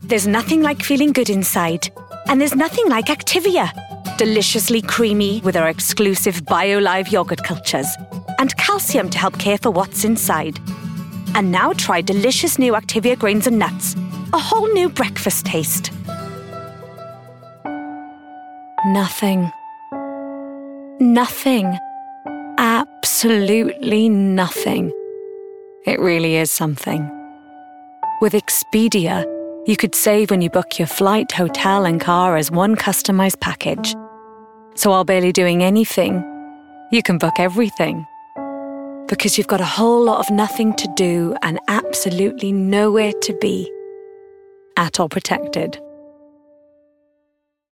There's nothing like feeling good inside. And there's nothing like Activia. Deliciously creamy with our exclusive BioLive yogurt cultures. And calcium to help care for what's inside. And now try delicious new Activia grains and nuts. A whole new breakfast taste. Nothing. Nothing. Absolutely nothing. It really is something. With Expedia, you could save when you book your flight, hotel, and car as one customized package. So while barely doing anything, you can book everything. Because you've got a whole lot of nothing to do and absolutely nowhere to be. At All Protected.